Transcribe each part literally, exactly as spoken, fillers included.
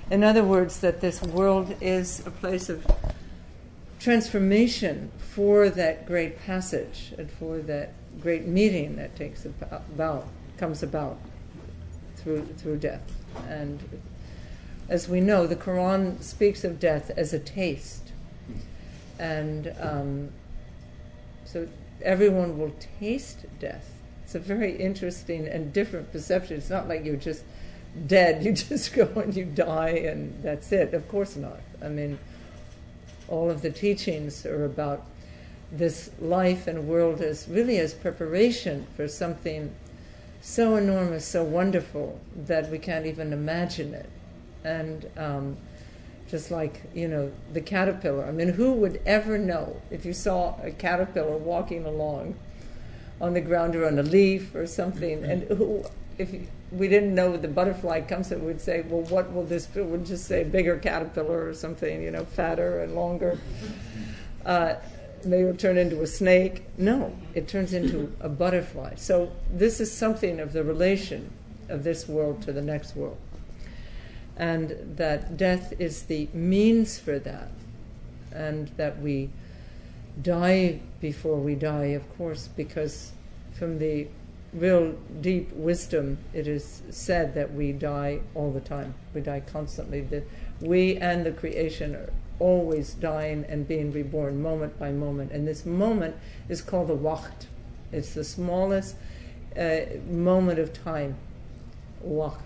In other words, that this world is a place of transformation for that great passage and for that great meeting that takes about, comes about through through death. And as we know, the Quran speaks of death as a taste. And um, so everyone will taste death. It's a very interesting and different perception. It's not like you're just dead, you just go and you die and that's it. Of course not. I mean, all of the teachings are about this life and world as really as preparation for something so enormous, so wonderful, that we can't even imagine it. And um, just like, you know, the caterpillar. I mean, who would ever know if you saw a caterpillar walking along on the ground or on a leaf or something, and who, if we didn't know the butterfly comes in, we'd say, well, what will this be? We'd just say bigger caterpillar or something, you know, fatter and longer. Uh, maybe it'll turn into a snake. No, it turns into a butterfly. So this is something of the relation of this world to the next world. And that death is the means for that. And that we die before we die, of course, because from the real deep wisdom, it is said that we die all the time. We die constantly. The, we and the creation are always dying and being reborn moment by moment. And this moment is called the waqt. It's the smallest uh, moment of time, waqt.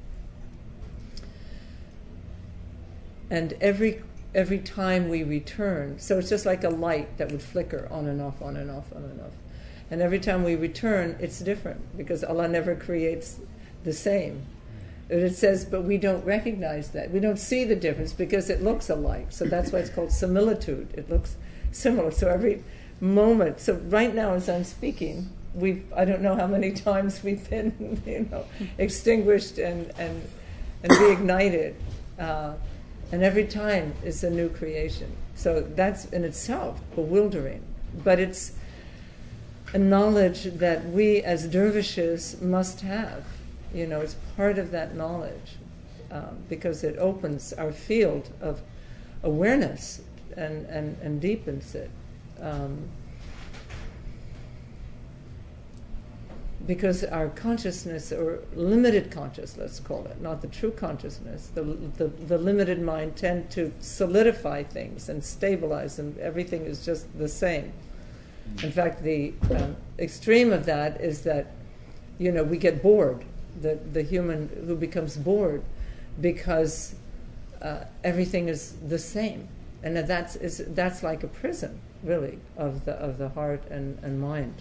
And every every time we return, so it's just like a light that would flicker on and off, on and off, on and off. And every time we return, it's different, because Allah never creates the same. And it says, but we don't recognize that. We don't see the difference because it looks alike. So that's why it's called similitude. It looks similar. So every moment, so right now as I'm speaking, we've, I don't know how many times we've been, you know, extinguished and, and, and reignited. Uh, and every time is a new creation. So that's in itself bewildering. But it's a knowledge that we as dervishes must have. You know, it's part of that knowledge, um, because it opens our field of awareness and, and, and deepens it. Um, because our consciousness, or limited consciousness, let's call it, not the true consciousness, the, the, the limited mind tend to solidify things and stabilize them. Everything is just the same. In fact, the um, extreme of that is that, you know, we get bored. The the human who becomes bored because uh, everything is the same, and that that's is that's like a prison, really, of the of the heart and, and mind.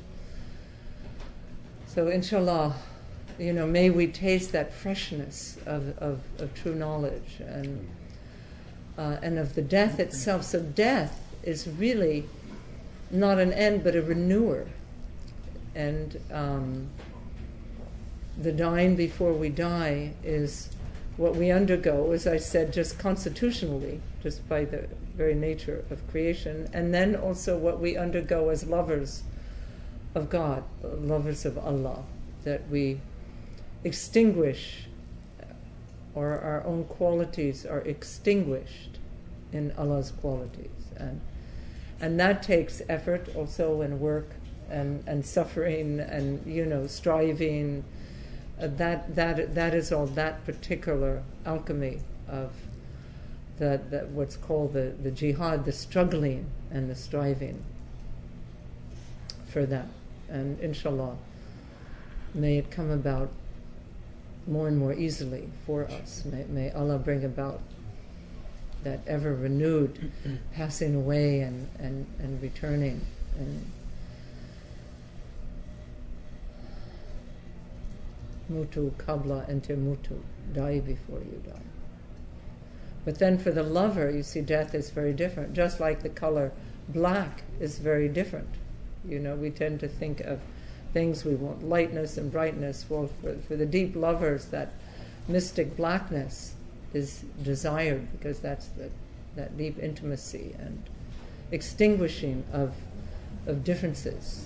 So, inshallah, you know, may we taste that freshness of of, of true knowledge and uh, and of the death itself. So, death is really not an end, but a renewer, and um, the dying before we die is what we undergo, as I said, just constitutionally, just by the very nature of creation, and then also what we undergo as lovers of God, lovers of Allah, that we extinguish, or our own qualities are extinguished in Allah's qualities. And and that takes effort also, and work, and, and suffering, and, you know, striving. Uh, that that that is all that particular alchemy of the, the what's called the, the jihad, the struggling and the striving for that. And inshallah, may it come about more and more easily for us. May, may Allah bring about that ever renewed passing away and, and, and returning. And mutu kabla ente mutu, die before you die. But then for the lover, you see, death is very different. Just like the color black is very different. You know, we tend to think of things we want, lightness and brightness. Well, for, for the deep lovers, that mystic blackness is desired, because that's the, that deep intimacy and extinguishing of of differences.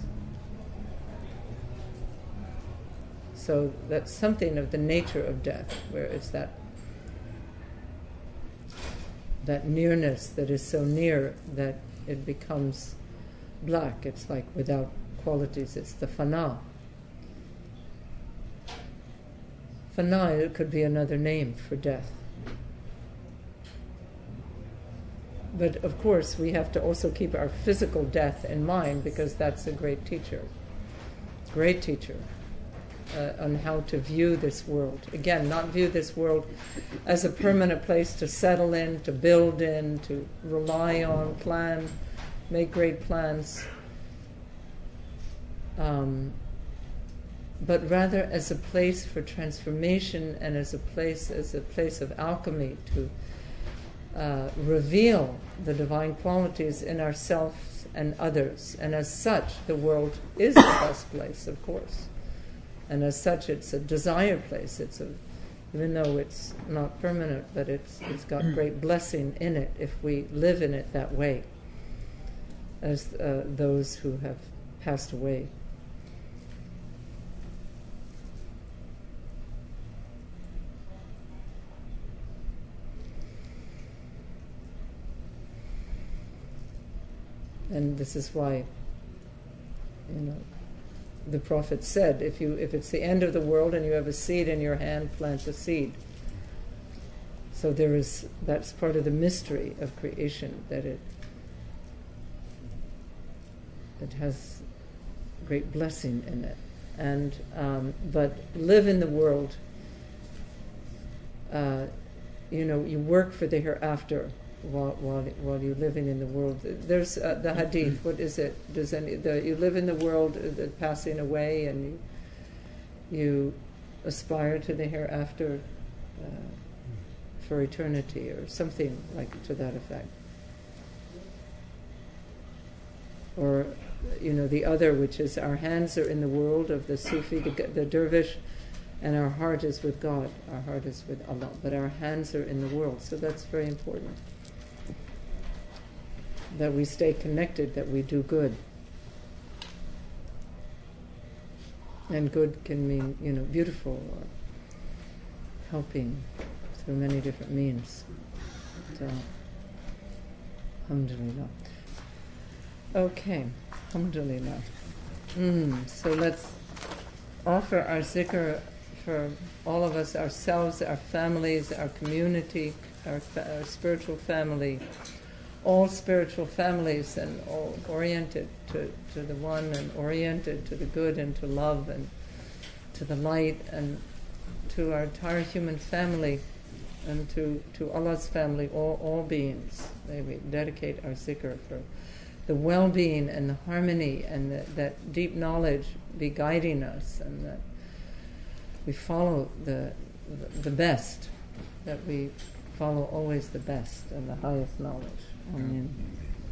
So that's something of the nature of death, where it's that that nearness that is so near that it becomes black. It's like without qualities. It's the fana. Fana, it could be another name for death. But of course, we have to also keep our physical death in mind, because that's a great teacher. Great teacher uh, on how to view this world. Again, not view this world as a permanent place to settle in, to build in, to rely on, plan, make great plans. Um, but rather as a place for transformation, and as a place as a place of alchemy to uh, reveal the divine qualities in ourselves and others. And as such, the world is the best place, of course. And as such, it's a desired place. It's a, even though it's not permanent, but it's it's got great blessing in it if we live in it that way, as uh, those who have passed away. And this is why, you know, the Prophet said, if you if it's the end of the world and you have a seed in your hand, plant the seed. So there is, that's part of the mystery of creation, that it it has great blessing in it. And um, but live in the world. Uh, you know, you work for the hereafter. While, while while you're living in the world, there's uh, the hadith. What is it? Does any the, you live in the world, uh, the passing away, and you you aspire to the hereafter uh, for eternity, or something like to that effect. Or, you know, the other, which is our hands are in the world of the Sufi, the, the dervish, and our heart is with God. Our heart is with Allah, but our hands are in the world. So that's very important, that we stay connected, that we do good. And good can mean, you know, beautiful, or helping through many different means. So, alhamdulillah. Okay, alhamdulillah. Mm, so let's offer our zikr for all of us, ourselves, our families, our community, our, fa- our spiritual family, all spiritual families, and all oriented to, to the one, and oriented to the good, and to love, and to the light, and to our entire human family, and to, to Allah's family, all, all beings. May we dedicate our zikr for the well-being and the harmony, and the, that deep knowledge be guiding us, and that we follow the, the the best, that we follow always the best and the highest knowledge. Amen.